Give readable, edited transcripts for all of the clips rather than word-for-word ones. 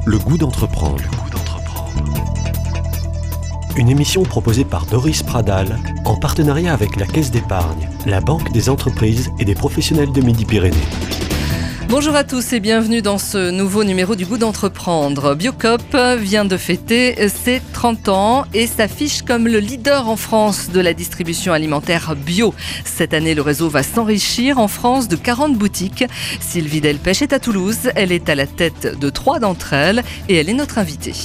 Le goût d'entreprendre. Une émission proposée par Doris Pradal en partenariat avec la Caisse d'épargne, la Banque des entreprises et des professionnels de Midi-Pyrénées. Bonjour à tous et bienvenue dans ce nouveau numéro du goût d'entreprendre. Biocoop vient de fêter ses 30 ans et s'affiche comme le leader en France de la distribution alimentaire bio. Cette année, le réseau va s'enrichir en France de 40 boutiques. Sylvie Delpech est à Toulouse, elle est à la tête de 3 d'entre elles et elle est notre invitée.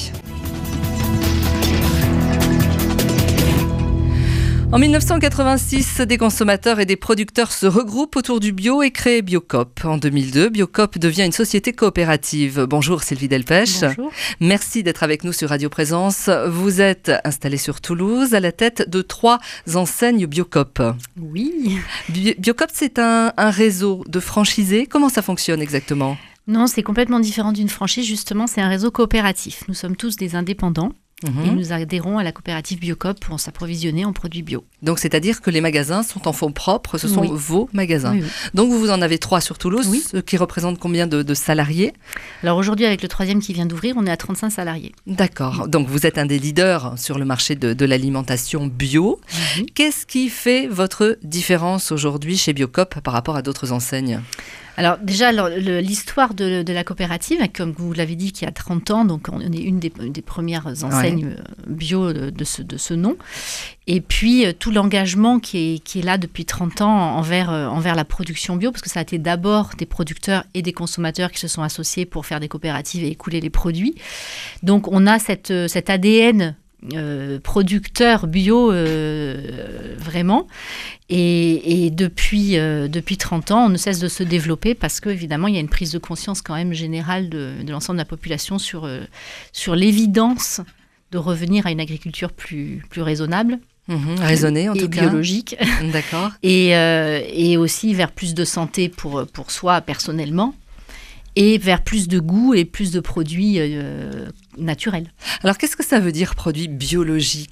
En 1986, des consommateurs et des producteurs se regroupent autour du bio et créent Biocoop. En 2002, Biocoop devient une société coopérative. Bonjour Sylvie Delpech. Bonjour. Merci d'être avec nous sur Radio Présence. Vous êtes installée sur Toulouse à la tête de 3 enseignes Biocoop. Oui. Biocoop, c'est un réseau de franchisés. Comment ça fonctionne exactement ? Non, c'est complètement différent d'une franchise. Justement, c'est un réseau coopératif. Nous sommes tous des indépendants. Et nous adhérons à la coopérative Biocoop pour s'approvisionner en produits bio. Donc, c'est-à-dire que les magasins sont en fonds propres, ce sont vos magasins. Oui. Donc, vous en avez 3 sur Toulouse, ce qui représente combien de salariés ? Alors aujourd'hui, avec le 3e qui vient d'ouvrir, on est à 35 salariés. D'accord. Donc, vous êtes un des leaders sur le marché de l'alimentation bio. Qu'est-ce qui fait votre différence aujourd'hui chez Biocoop par rapport à d'autres enseignes ? Alors déjà, l'histoire de la coopérative, comme vous l'avez dit, qui a 30 ans, donc on est une des premières enseignes bio de ce nom. Et puis tout l'engagement qui est là depuis 30 ans envers la production bio, parce que ça a été d'abord des producteurs et des consommateurs qui se sont associés pour faire des coopératives et écouler les produits. Donc on a cet ADN producteur bio vraiment et depuis 30 ans on ne cesse de se développer parce qu'évidemment il y a une prise de conscience quand même générale de l'ensemble de la population sur l'évidence de revenir à une agriculture plus raisonnable. Raisonnée en tout cas. Biologique. D'accord. Et aussi vers plus de santé pour soi personnellement. Et vers plus de goût et plus de produits naturels. Alors, qu'est-ce que ça veut dire produits biologiques ?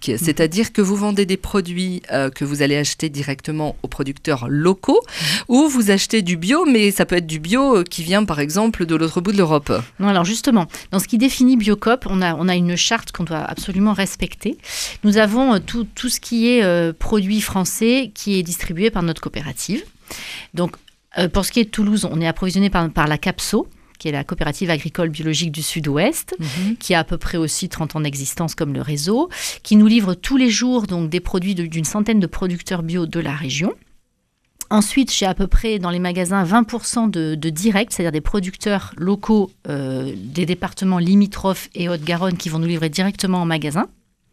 C'est-à-dire que vous vendez des produits que vous allez acheter directement aux producteurs locaux ou vous achetez du bio, mais ça peut être du bio qui vient par exemple de l'autre bout de l'Europe. Non, alors justement, dans ce qui définit Biocoop, on a une charte qu'on doit absolument respecter. Nous avons tout ce qui est produit français qui est distribué par notre coopérative. Donc, pour ce qui est de Toulouse, on est approvisionné par la Capso, qui est la coopérative agricole biologique du Sud-Ouest, qui a à peu près aussi 30 ans d'existence comme le réseau, qui nous livre tous les jours donc, des produits d'une centaine de producteurs bio de la région. Ensuite, j'ai à peu près dans les magasins 20% de direct, c'est-à-dire des producteurs locaux des départements limitrophes et Haute-Garonne qui vont nous livrer directement en magasin.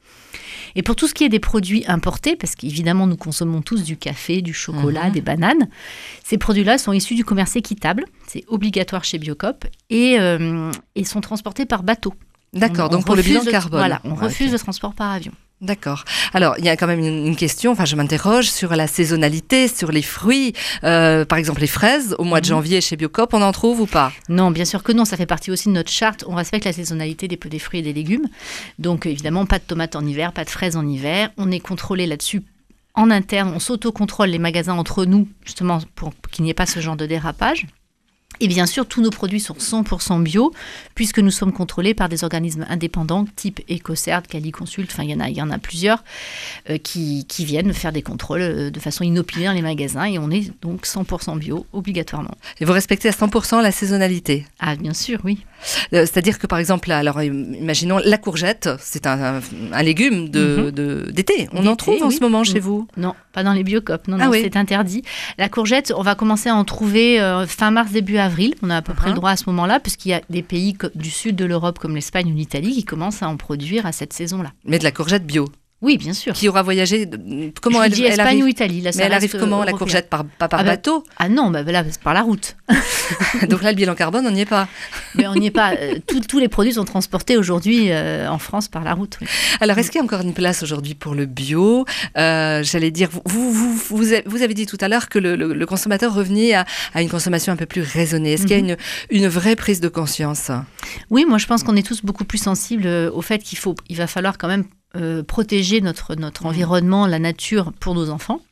Et pour tout ce qui est des produits importés, parce qu'évidemment nous consommons tous du café, du chocolat, des bananes, ces produits-là sont issus du commerce équitable, c'est obligatoire chez Biocoop, et sont transportés par bateau. D'accord, donc pour le bilan carbone. Voilà, on refuse le transport par avion. D'accord. Alors, il y a quand même une question, je m'interroge sur la saisonnalité, sur les fruits. Par exemple, les fraises, au mois de janvier chez Biocoop, on en trouve ou pas ? Non, bien sûr que non. Ça fait partie aussi de notre charte. On respecte la saisonnalité des fruits et des légumes. Donc, évidemment, pas de tomates en hiver, pas de fraises en hiver. On est contrôlé là-dessus en interne. On s'auto-contrôle les magasins entre nous, justement, pour qu'il n'y ait pas ce genre de dérapage. Et bien sûr, tous nos produits sont 100% bio, puisque nous sommes contrôlés par des organismes indépendants, type EcoCert, Caliconsult, il y en a plusieurs, qui viennent faire des contrôles de façon inopinée dans les magasins, et on est donc 100% bio, obligatoirement. Et vous respectez à 100% la saisonnalité ? Ah, bien sûr, oui. C'est-à-dire que, par exemple, alors, imaginons la courgette, c'est un légume d'été. On en trouve en ce moment chez vous ? Non, pas dans les Biocoop, non, c'est interdit. La courgette, on va commencer à en trouver fin mars, début avril. On a à peu près le droit à ce moment-là, puisqu'il y a des pays du sud de l'Europe, comme l'Espagne ou l'Italie, qui commencent à en produire à cette saison-là. Mais de la courgette bio ? Oui, bien sûr. Qui aura voyagé, comment elle Espagne arrive ou Italie. Là, mais elle arrive comment, européen. La courgette pas par bateau ? Ah non, là, c'est par la route. Donc là, le bilan carbone, on n'y est pas. Mais on n'y est pas. Tous les produits sont transportés aujourd'hui en France par la route. Oui. Alors, est-ce qu'il y a encore une place aujourd'hui pour le bio ? J'allais dire, vous avez dit tout à l'heure que le consommateur revenait à une consommation un peu plus raisonnée. Est-ce qu'il y a une vraie prise de conscience ? Oui, moi je pense qu'on est tous beaucoup plus sensibles au fait qu'il va falloir quand même protéger notre environnement, la nature pour nos enfants.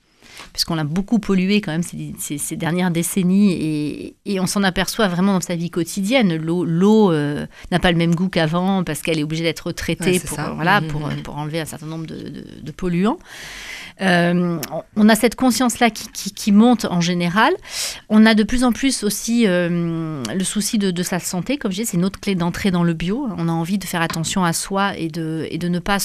puisqu'on l'a beaucoup pollué quand même ces dernières décennies, et on s'en aperçoit vraiment dans sa vie quotidienne. L'eau n'a pas le même goût qu'avant, parce qu'elle est obligée d'être traitée pour enlever un certain nombre de polluants. On a cette conscience-là qui monte en général. On a de plus en plus aussi le souci de sa santé. Comme je disais, c'est notre clé d'entrée dans le bio. On a envie de faire attention à soi et de ne pas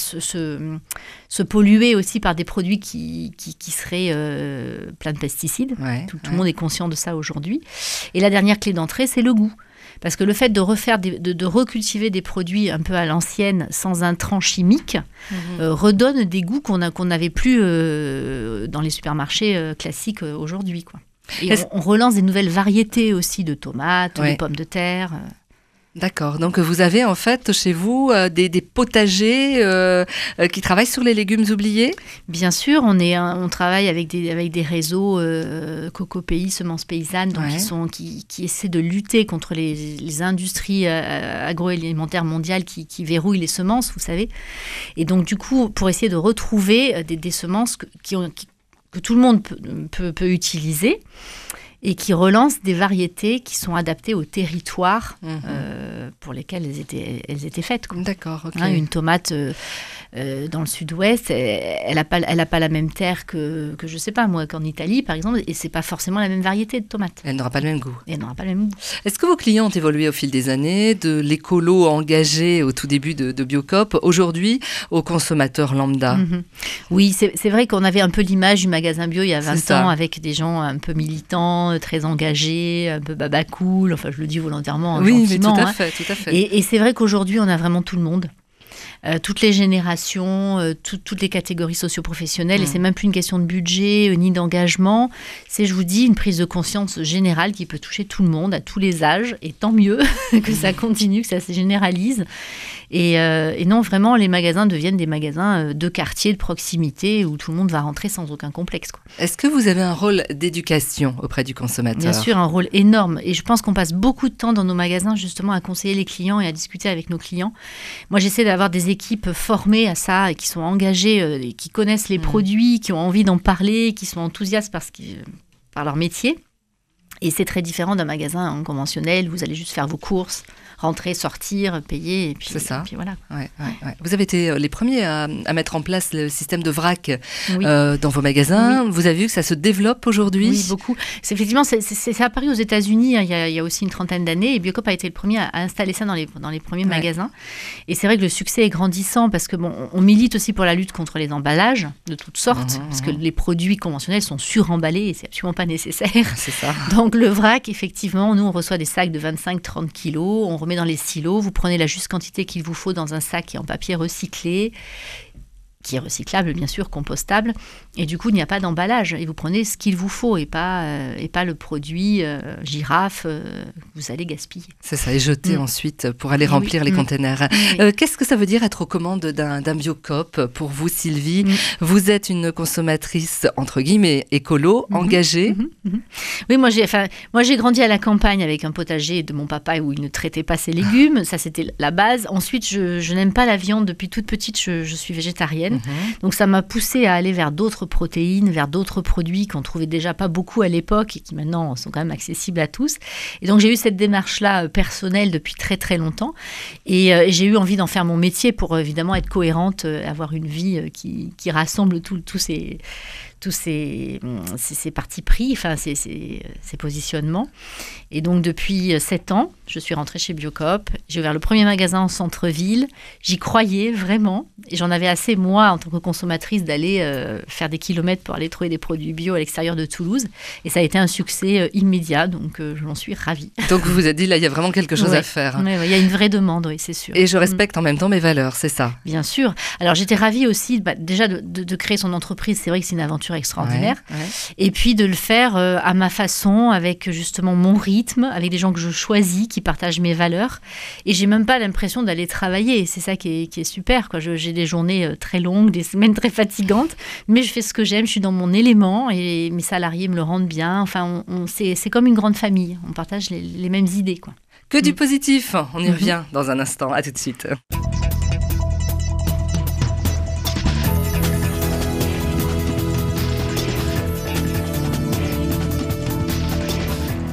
se polluer aussi par des produits qui seraient pleins de pesticides. Tout le monde est conscient de ça aujourd'hui. Et la dernière clé d'entrée, c'est le goût. Parce que le fait de recultiver des produits un peu à l'ancienne, sans intrants chimiques, redonne des goûts qu'on n'avait plus dans les supermarchés classiques aujourd'hui, quoi. Et on relance des nouvelles variétés aussi de tomates, de pommes de terre. D'accord, donc vous avez en fait chez vous des potagers qui travaillent sur les légumes oubliés ? Bien sûr, on travaille avec des réseaux Cocopéi, Semences Paysannes, donc qui essaient de lutter contre les industries agroalimentaires mondiales qui verrouillent les semences, vous savez. Et donc du coup, pour essayer de retrouver des semences que tout le monde peut utiliser, et qui relancent des variétés qui sont adaptées au territoire pour lesquels elles étaient faites, quoi. D'accord, ok. Une tomate dans le sud-ouest, elle n'a pas la même terre que je sais pas moi, qu'en Italie par exemple, et c'est pas forcément la même variété de tomate. Elle n'aura pas le même goût. Est-ce que vos clients ont évolué au fil des années, de l'écolo engagé au tout début de Biocoop, aujourd'hui au consommateur lambda ? Oui, c'est vrai qu'on avait un peu l'image du magasin bio il y a 20 ans, avec des gens un peu militants, très engagés, un peu babacool, enfin je le dis volontairement, gentiment. Oui, tout à fait. Et c'est vrai qu'aujourd'hui on a vraiment tout le monde. Toutes les générations, toutes les catégories socio-professionnelles, et c'est même plus une question de budget ni d'engagement, c'est, je vous dis, une prise de conscience générale qui peut toucher tout le monde, à tous les âges, et tant mieux que ça continue, que ça se généralise. Et non, vraiment, les magasins deviennent des magasins de quartier, de proximité, où tout le monde va rentrer sans aucun complexe, quoi. Est-ce que vous avez un rôle d'éducation auprès du consommateur ? Bien sûr, un rôle énorme. Et je pense qu'on passe beaucoup de temps dans nos magasins, justement, à conseiller les clients et à discuter avec nos clients. Moi, j'essaie d'avoir des équipes formées à ça, et qui sont engagées, et qui connaissent les produits, qui ont envie d'en parler, qui sont enthousiastes par leur métier. Et c'est très différent d'un magasin conventionnel où vous allez juste faire vos courses, rentrer, sortir, payer, et puis, c'est ça. Et puis voilà. Ouais. Vous avez été les premiers à mettre en place le système de vrac dans vos magasins. Oui. Vous avez vu que ça se développe aujourd'hui ? Oui, beaucoup. C'est apparu aux États-Unis il y a aussi une trentaine d'années, et Biocoop a été le premier à installer ça dans les premiers magasins. Et c'est vrai que le succès est grandissant, parce que on milite aussi pour la lutte contre les emballages de toutes sortes, parce que les produits conventionnels sont suremballés et c'est absolument pas nécessaire. C'est ça. Donc le vrac, effectivement, nous on reçoit des sacs de 25-30 kilos, on remet dans les silos, vous prenez la juste quantité qu'il vous faut dans un sac qui est en papier recyclé, qui est recyclable, bien sûr, compostable, et du coup, il n'y a pas d'emballage, et vous prenez ce qu'il vous faut, et pas le produit girafe que vous allez gaspiller. C'est ça, et jeter ensuite pour aller remplir les containers. Qu'est-ce que ça veut dire être aux commandes d'un Biocoop pour vous, Sylvie ? Vous êtes une consommatrice, entre guillemets, écolo, engagée. Oui, moi j'ai grandi à la campagne avec un potager de mon papa où il ne traitait pas ses légumes, ça c'était la base. Ensuite, je n'aime pas la viande, depuis toute petite, je suis végétarienne. Donc ça m'a poussée à aller vers d'autres protéines, vers d'autres produits qu'on trouvait déjà pas beaucoup à l'époque et qui maintenant sont quand même accessibles à tous. Et donc j'ai eu cette démarche-là personnelle depuis très très longtemps, et j'ai eu envie d'en faire mon métier pour évidemment être cohérente, avoir une vie qui rassemble tous ces partis pris, enfin ces positionnements. Et donc depuis 7 ans, je suis rentrée chez Biocoop. J'ai ouvert le premier magasin en centre-ville. J'y croyais vraiment. Et j'en avais assez, moi, en tant que consommatrice, d'aller faire des kilomètres pour aller trouver des produits bio à l'extérieur de Toulouse. Et ça a été un succès immédiat, donc je m'en suis ravie. Donc vous vous êtes dit, là, il y a vraiment quelque chose à faire. Oui, il y a une vraie demande, oui, c'est sûr. Et je respecte en même temps mes valeurs, c'est ça ? Bien sûr. Alors j'étais ravie aussi, déjà de créer son entreprise. C'est vrai que c'est une aventure extraordinaire. Et puis de le faire à ma façon, avec justement mon rythme, avec des gens que je choisis, qui partagent mes valeurs. Et j'ai même pas l'impression d'aller travailler. C'est ça qui est super, quoi. J'ai des journées très longues, des semaines très fatigantes, mais je fais ce que j'aime, je suis dans mon élément et mes salariés me le rendent bien. Enfin, c'est comme une grande famille. On partage les mêmes idées, quoi. Que du positif. On y revient dans un instant. À tout de suite.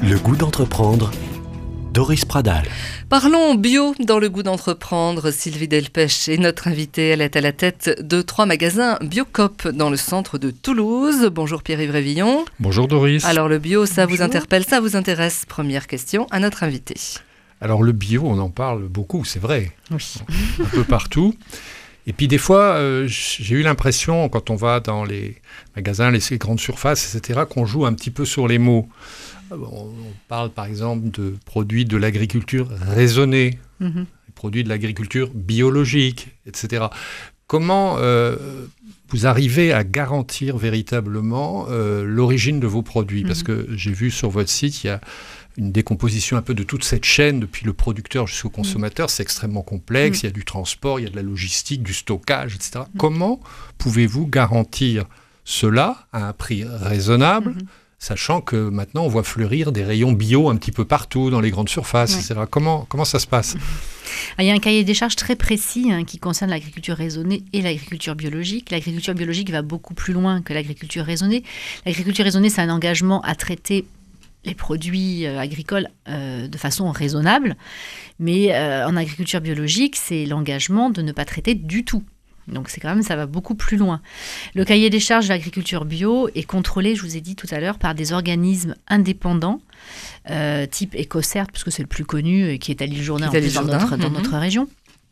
Le goût d'entreprendre, Doris Pradal. Parlons bio dans le goût d'entreprendre. Sylvie Delpech est notre invitée. Elle est à la tête de 3 magasins Biocoop dans le centre de Toulouse. Bonjour Pierre-Yves Révillon. Bonjour Doris. Alors le bio, ça vous interpelle, ça vous intéresse? Première question à notre invité. Alors le bio, on en parle beaucoup, c'est vrai. Oui. Un peu partout. Et puis des fois, j'ai eu l'impression, quand on va dans les magasins, les grandes surfaces, etc., qu'on joue un petit peu sur les mots. On parle par exemple de produits de l'agriculture raisonnée, produits de l'agriculture biologique, etc. Comment vous arrivez à garantir véritablement l'origine de vos produits? Parce que j'ai vu sur votre site, il y a une décomposition un peu de toute cette chaîne, depuis le producteur jusqu'au consommateur. C'est extrêmement complexe, il y a du transport, il y a de la logistique, du stockage, etc. Comment pouvez-vous garantir cela à un prix raisonnable, sachant que maintenant on voit fleurir des rayons bio un petit peu partout, dans les grandes surfaces, etc. Comment ça se passe? Il y a un cahier des charges très précis qui concerne l'agriculture raisonnée et l'agriculture biologique. L'agriculture biologique va beaucoup plus loin que l'agriculture raisonnée. L'agriculture raisonnée, c'est un engagement à traiter les produits agricoles de façon raisonnable. Mais en agriculture biologique, c'est l'engagement de ne pas traiter du tout. Donc c'est quand même, ça va beaucoup plus loin. Le cahier des charges de l'agriculture bio est contrôlé, je vous ai dit tout à l'heure, par des organismes indépendants, type EcoCert, parce que c'est le plus connu et qui est à l'île Jourdain dans notre région.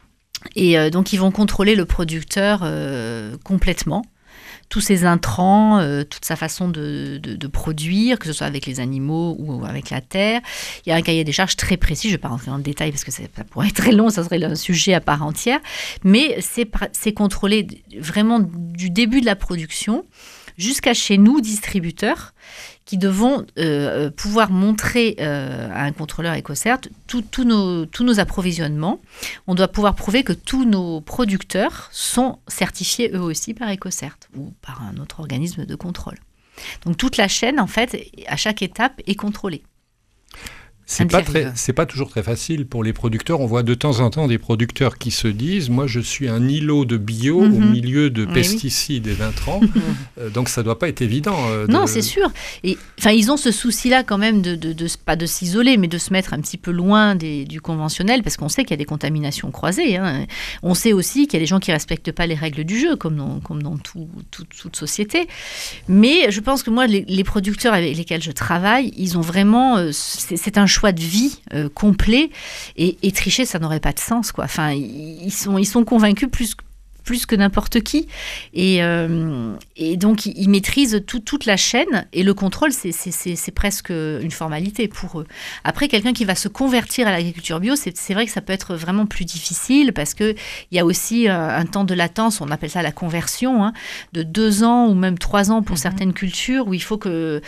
Et donc ils vont contrôler le producteur complètement. Tous ses intrants, toute sa façon de produire, que ce soit avec les animaux ou avec la terre. Il y a un cahier des charges très précis, je ne vais pas rentrer dans le détail parce que ça pourrait être très long, ça serait un sujet à part entière, mais c'est contrôlé vraiment du début de la production jusqu'à chez nous, distributeurs, qui devons pouvoir montrer à un contrôleur EcoCert tous nos approvisionnements. On doit pouvoir prouver que tous nos producteurs sont certifiés eux aussi par EcoCert ou par un autre organisme de contrôle. Donc toute la chaîne, en fait, à chaque étape, est contrôlée. C'est pas toujours très facile pour les producteurs. On voit de temps en temps des producteurs qui se disent « Moi, je suis un îlot de bio au milieu de pesticides et d'intrants. » Donc, ça ne doit pas être évident. Non, c'est sûr. Et, ils ont ce souci-là quand même, pas de s'isoler, mais de se mettre un petit peu loin du conventionnel, parce qu'on sait qu'il y a des contaminations croisées. On sait aussi qu'il y a des gens qui ne respectent pas les règles du jeu, comme dans toute société. Mais je pense que moi, les producteurs avec lesquels je travaille, ils ont vraiment... c'est un choix de vie complet et tricher, ça n'aurait pas de sens, quoi. Enfin, ils sont convaincus plus que n'importe qui et donc ils maîtrisent toute la chaîne et le contrôle c'est presque une formalité pour eux. Après, quelqu'un qui va se convertir à l'agriculture bio, c'est vrai que ça peut être vraiment plus difficile parce que il y a aussi un temps de latence, on appelle ça la conversion, de 2 ans ou même 3 ans pour certaines cultures, où il faut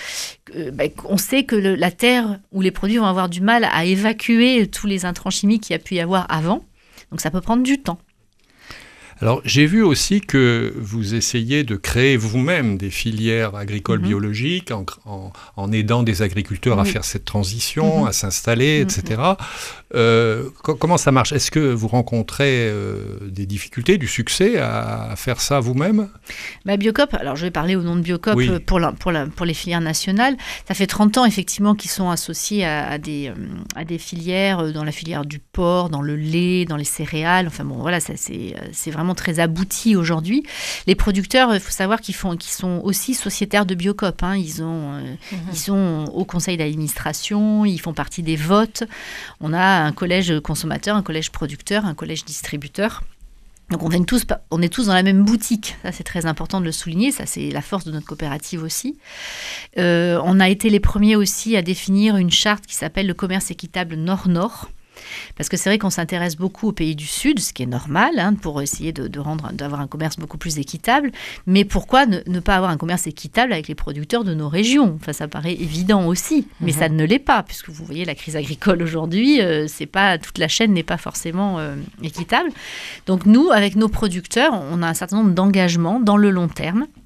on sait que la terre ou les produits vont avoir du mal à évacuer tous les intrants chimiques qu'il y a pu y avoir avant, donc ça peut prendre du temps. Alors, j'ai vu aussi que vous essayez de créer vous-même des filières agricoles biologiques en aidant des agriculteurs à faire cette transition, à s'installer, etc. Comment ça marche? Est-ce que vous rencontrez des difficultés, du succès à faire ça vous-même? Biocoop, alors je vais parler au nom de Biocoop pour les filières nationales. Ça fait 30 ans effectivement qu'ils sont associés à des filières, dans la filière du porc, dans le lait, dans les céréales. Enfin bon, voilà, c'est vraiment très abouti aujourd'hui. Les producteurs, il faut savoir qu'ils sont aussi sociétaires de Biocoop. Ils sont au conseil d'administration, ils font partie des votes. On a un collège consommateur, un collège producteur, un collège distributeur. Donc on est tous dans la même boutique. Ça, c'est très important de le souligner. Ça, c'est la force de notre coopérative aussi. On a été les premiers aussi à définir une charte qui s'appelle le commerce équitable Nord-Nord. Parce que c'est vrai qu'on s'intéresse beaucoup aux pays du Sud, ce qui est normal, pour essayer d'avoir un commerce beaucoup plus équitable. Mais pourquoi ne pas avoir un commerce équitable avec les producteurs de nos régions? Enfin, ça paraît évident aussi, mais ça ne l'est pas, puisque vous voyez la crise agricole aujourd'hui, toute la chaîne n'est pas forcément équitable. Donc nous, avec nos producteurs, on a un certain nombre d'engagements dans le long terme.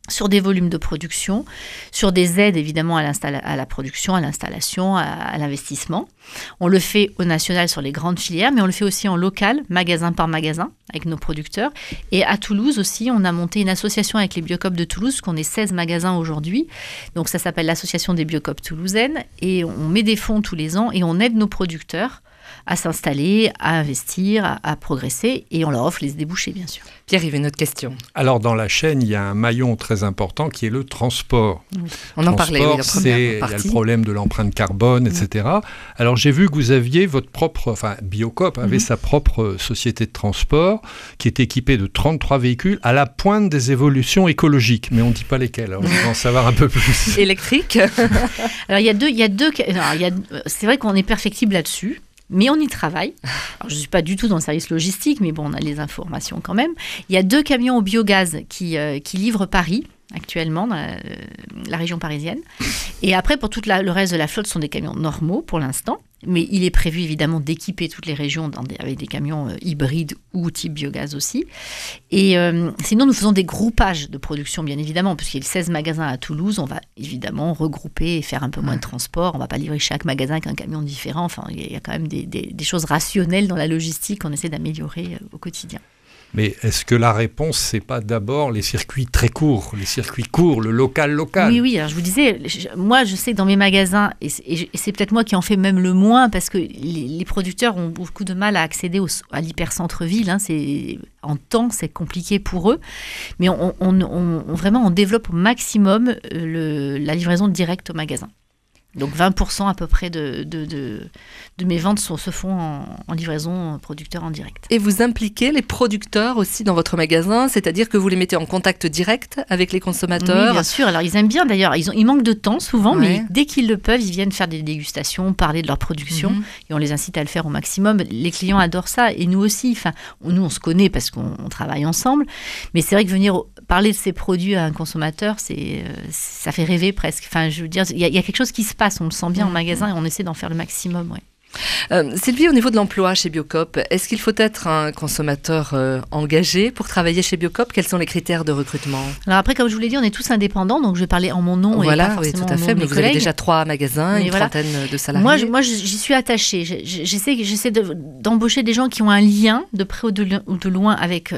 sur des volumes de production, sur des aides évidemment à la production, à l'installation, à l'investissement. On le fait au national sur les grandes filières, mais on le fait aussi en local, magasin par magasin, avec nos producteurs. Et à Toulouse aussi, on a monté une association avec les Biocoop de Toulouse, qu'on est 16 magasins aujourd'hui. Donc ça s'appelle l'Association des Biocoop toulousaines. Et on met des fonds tous les ans et on aide nos producteurs à s'installer, à investir, à progresser, et on leur offre les débouchés, bien sûr. Pierre-Yves, une autre question. Alors, dans la chaîne, il y a un maillon très important qui est le transport. Oui. On en parlait, oui, la première partie. Il y a le problème de l'empreinte carbone, etc. Alors, j'ai vu que vous aviez votre propre... Enfin, Biocoop avait sa propre société de transport qui était équipée de 33 véhicules à la pointe des évolutions écologiques. Mais on ne dit pas lesquels. Alors, je veux en savoir un peu plus. Électrique. Alors, c'est vrai qu'on est perfectible là-dessus. Mais on y travaille. Alors, je ne suis pas du tout dans le service logistique, mais bon, on a les informations quand même. Il y a 2 camions au biogaz qui livrent Paris, actuellement, dans la région parisienne. Et après, pour tout le reste de la flotte, ce sont des camions normaux pour l'instant. Mais il est prévu évidemment d'équiper toutes les régions avec des camions hybrides ou type biogaz aussi. Et sinon, nous faisons des groupages de production, bien évidemment, puisqu'il y a 16 magasins à Toulouse. On va évidemment regrouper et faire un peu moins de transport. On ne va pas livrer chaque magasin avec un camion différent. Enfin, il y a quand même des choses rationnelles dans la logistique qu'on essaie d'améliorer au quotidien. Mais est-ce que la réponse, c'est pas d'abord les circuits très courts, les circuits courts, le local? Oui, alors je vous disais, moi je sais que dans mes magasins, et c'est peut-être moi qui en fais même le moins, parce que les producteurs ont beaucoup de mal à accéder à l'hypercentre-ville, hein, en temps c'est compliqué pour eux, mais on développe au maximum la livraison directe au magasin. Donc 20% à peu près de mes ventes se font en livraison producteur en direct. Et vous impliquez les producteurs aussi dans votre magasin, c'est-à-dire que vous les mettez en contact direct avec les consommateurs? Oui, bien sûr. Alors ils aiment bien d'ailleurs, ils manquent de temps souvent, mais dès qu'ils le peuvent, ils viennent faire des dégustations, parler de leur production, et on les incite à le faire au maximum. Les clients adorent ça, et nous aussi. Enfin, nous on se connaît parce qu'on travaille ensemble, mais c'est vrai que venir parler de ces produits à un consommateur, ça fait rêver presque. Enfin, je veux dire, il y a quelque chose qui se passe. On le sent bien en magasin et on essaie d'en faire le maximum. Ouais. Sylvie, au niveau de l'emploi chez Biocoop, est-ce qu'il faut être un consommateur engagé pour travailler chez Biocoop? Quels sont les critères de recrutement? Alors après, comme je vous l'ai dit, on est tous indépendants, donc je vais parler en mon nom et pas forcément tout à fait, en nom de mes mais vous collègues. avez déjà 3 magasins, une trentaine de salariés. Moi, j'y suis attachée. J'essaie d'embaucher des gens qui ont un lien de près ou de loin avec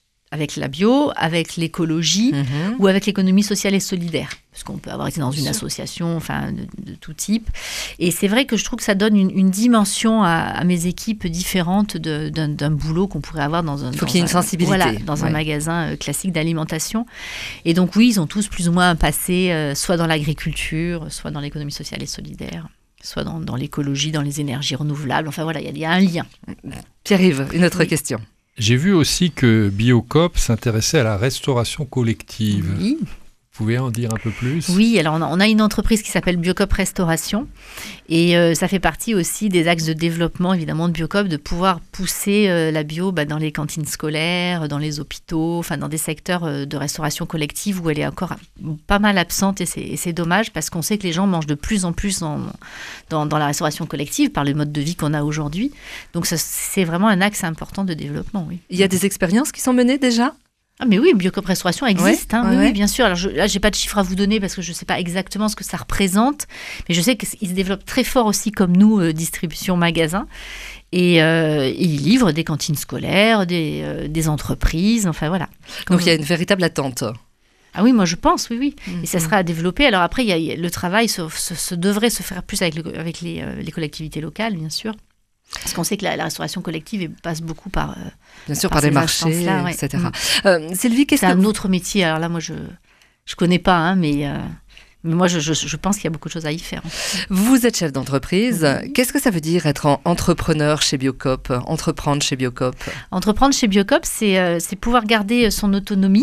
la bio, avec l'écologie ou avec l'économie sociale et solidaire. Parce qu'on peut avoir été dans une association de tout type. Et c'est vrai que je trouve que ça donne une dimension à mes équipes différente d'un boulot qu'on pourrait avoir dans un... Il faut qu'il y ait une sensibilité. Voilà, dans un magasin classique d'alimentation. Et donc oui, ils ont tous plus ou moins un passé, soit dans l'agriculture, soit dans l'économie sociale et solidaire, soit dans l'écologie, dans les énergies renouvelables. Enfin voilà, il y a un lien. Pierre-Yves, une autre question. J'ai vu aussi que Biocoop s'intéressait à la restauration collective. Oui. Vous pouvez en dire un peu plus? Oui, alors on a une entreprise qui s'appelle Biocoop Restauration et ça fait partie aussi des axes de développement évidemment de Biocoop, de pouvoir pousser la bio dans les cantines scolaires, dans les hôpitaux, enfin dans des secteurs de restauration collective où elle est encore pas mal absente et c'est dommage parce qu'on sait que les gens mangent de plus en plus dans la restauration collective par le mode de vie qu'on a aujourd'hui. Donc c'est vraiment un axe important de développement. Oui. Il y a des expériences qui sont menées déjà? Ah mais oui, Biocoop Restauration existe, oui, bien sûr. Alors là, j'ai pas de chiffres à vous donner parce que je sais pas exactement ce que ça représente, mais je sais qu'ils se développent très fort aussi comme nous, distribution magasin, et ils livrent des cantines scolaires, des entreprises, enfin voilà. Donc il y a une véritable attente. Ah oui, moi je pense, oui. Et ça sera à développer. Alors après, le travail devrait se faire plus avec les collectivités locales, bien sûr. Parce qu'on sait que la restauration collective passe beaucoup par des marchés, etc. Sylvie, c'est un autre métier. Alors là, moi, je connais pas, mais moi, je pense qu'il y a beaucoup de choses à y faire. Vous êtes chef d'entreprise. Qu'est-ce que ça veut dire être entrepreneur chez Biocoop, entreprendre chez Biocoop? Entreprendre chez Biocoop, c'est pouvoir garder son autonomie,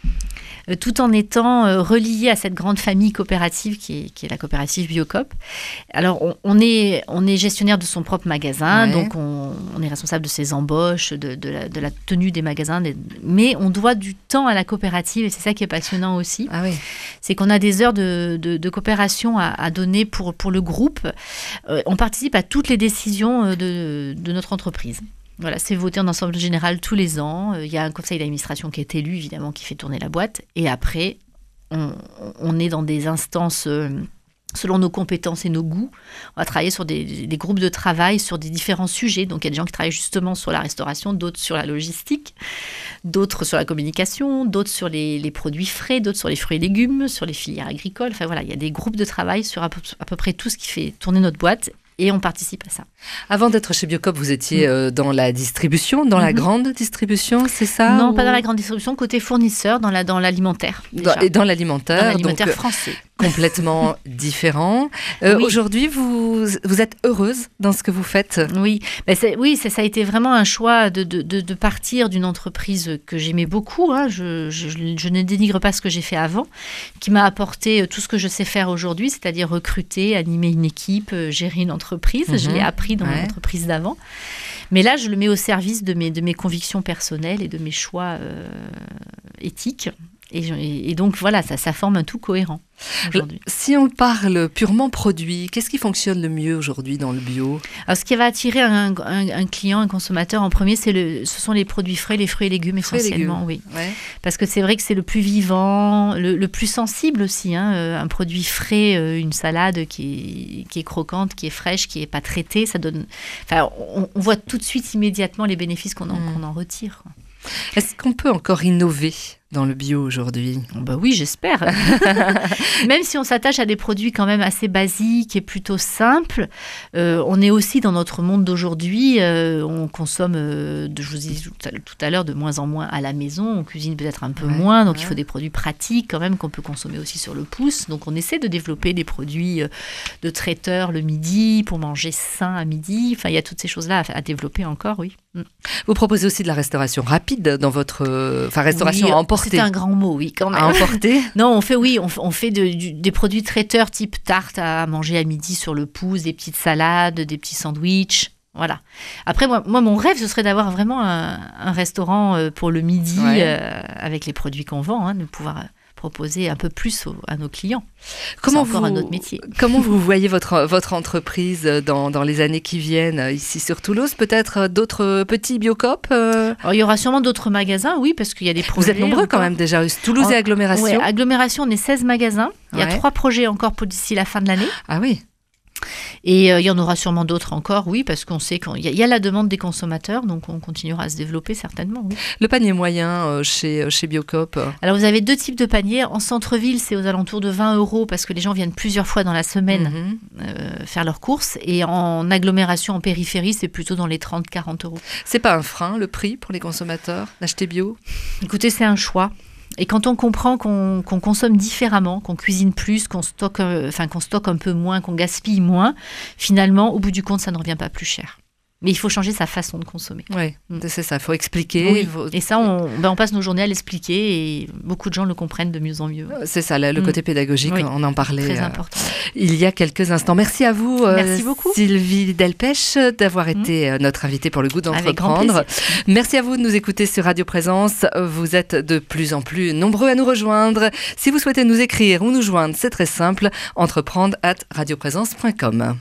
tout en étant relié à cette grande famille coopérative qui est la coopérative Biocoop. Alors, on est gestionnaire de son propre magasin, donc on est responsable de ses embauches, de la tenue des magasins, mais on doit du temps à la coopérative, et c'est ça qui est passionnant aussi. Ah oui. C'est qu'on a des heures de coopération à donner pour le groupe. On participe à toutes les décisions de notre entreprise. Voilà, c'est voté en ensemble général tous les ans. Il y a un conseil d'administration qui est élu, évidemment, qui fait tourner la boîte. Et après, on est dans des instances... selon nos compétences et nos goûts, on va travailler sur des groupes de travail sur des différents sujets. Donc, il y a des gens qui travaillent justement sur la restauration, d'autres sur la logistique, d'autres sur la communication, d'autres sur les produits frais, d'autres sur les fruits et légumes, sur les filières agricoles. Enfin, voilà, il y a des groupes de travail sur à peu près tout ce qui fait tourner notre boîte. Et on participe à ça. Avant d'être chez Biocop, vous étiez dans la distribution, dans la grande distribution, c'est ça? Non, pas dans la grande distribution, côté fournisseur, dans l'alimentaire. Et dans l'alimentaire. Dans l'alimentaire français. Complètement différent. Oui. Aujourd'hui, vous êtes heureuse dans ce que vous faites? Oui, ça a été vraiment un choix de partir d'une entreprise que j'aimais beaucoup. Hein. Je ne dénigre pas ce que j'ai fait avant, qui m'a apporté tout ce que je sais faire aujourd'hui, c'est-à-dire recruter, animer une équipe, gérer une entreprise. Je l'ai appris dans mon entreprise d'avant. Mais là, je le mets au service de mes convictions personnelles et de mes choix éthiques. Et donc, voilà, ça forme un tout cohérent aujourd'hui. Si on parle purement produit, qu'est-ce qui fonctionne le mieux aujourd'hui dans le bio? Alors, ce qui va attirer un client, un consommateur en premier, ce sont les produits frais, les fruits et légumes essentiellement. Oui. Ouais. Parce que c'est vrai que c'est le plus vivant, le plus sensible aussi. Hein. Un produit frais, une salade qui est croquante, qui est fraîche, qui n'est pas traitée, ça donne... Enfin, on voit tout de suite immédiatement les bénéfices qu'on en retire. Est-ce qu'on peut encore innover dans le bio aujourd'hui? Bah oui, j'espère. Même si on s'attache à des produits quand même assez basiques et plutôt simples, on est aussi dans notre monde d'aujourd'hui, on consomme, je vous dis tout à l'heure, de moins en moins à la maison, on cuisine peut-être un peu moins, donc il faut des produits pratiques quand même qu'on peut consommer aussi sur le pouce. Donc on essaie de développer des produits de traiteur le midi pour manger sain à midi. Enfin, il y a toutes ces choses-là à développer encore, oui. Vous proposez aussi de la restauration rapide dans votre... Enfin, restauration à emporter. C'est un grand mot, oui, quand même. À emporter? Non, on fait des produits traiteurs type tarte à manger à midi sur le pouce, des petites salades, des petits sandwichs. Voilà. Après, moi, mon rêve, ce serait d'avoir vraiment un restaurant pour le midi avec les produits qu'on vend, hein, de pouvoir... proposer un peu plus à nos clients. C'est encore un autre métier. Comment vous voyez votre entreprise dans les années qui viennent ici sur Toulouse? Peut-être d'autres petits Biocop Alors, il y aura sûrement d'autres magasins, oui, parce qu'il y a des projets. Vous êtes nombreux quand même déjà, Toulouse et agglomération. Oui, agglomération, on est 16 magasins. Il y a 3 projets encore pour d'ici la fin de l'année. Ah oui. Et il y en aura sûrement d'autres encore, oui, parce qu'on sait qu'il y a la demande des consommateurs, donc on continuera à se développer certainement. Oui. Le panier moyen chez Biocop? Alors vous avez 2 types de paniers. En centre-ville, c'est aux alentours de 20 € parce que les gens viennent plusieurs fois dans la semaine faire leurs courses. Et en agglomération, en périphérie, c'est plutôt dans les 30-40 €. C'est pas un frein, le prix pour les consommateurs d'acheter bio? Écoutez, c'est un choix. Et quand on comprend qu'on consomme différemment, qu'on cuisine plus, qu'on stocke un peu moins, qu'on gaspille moins, finalement, au bout du compte, ça ne revient pas plus cher. Mais il faut changer sa façon de consommer. Oui, c'est ça, il faut expliquer. Oui. Et ça, on passe nos journées à l'expliquer et beaucoup de gens le comprennent de mieux en mieux. C'est ça, le côté pédagogique, on en parlait. Très important. Il y a quelques instants. Merci à vous, Merci beaucoup. Sylvie Delpech, d'avoir été notre invitée pour le goût d'entreprendre. Merci à vous de nous écouter sur Radio Présence. Vous êtes de plus en plus nombreux à nous rejoindre. Si vous souhaitez nous écrire ou nous joindre, c'est très simple, entreprendre@radioprésence.com.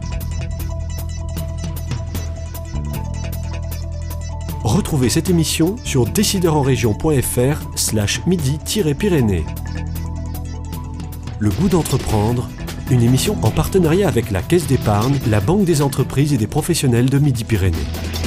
Retrouvez cette émission sur décideurenrégion.fr/midi-pyrénées. Le goût d'entreprendre, une émission en partenariat avec la Caisse d'épargne, la Banque des entreprises et des professionnels de Midi-Pyrénées.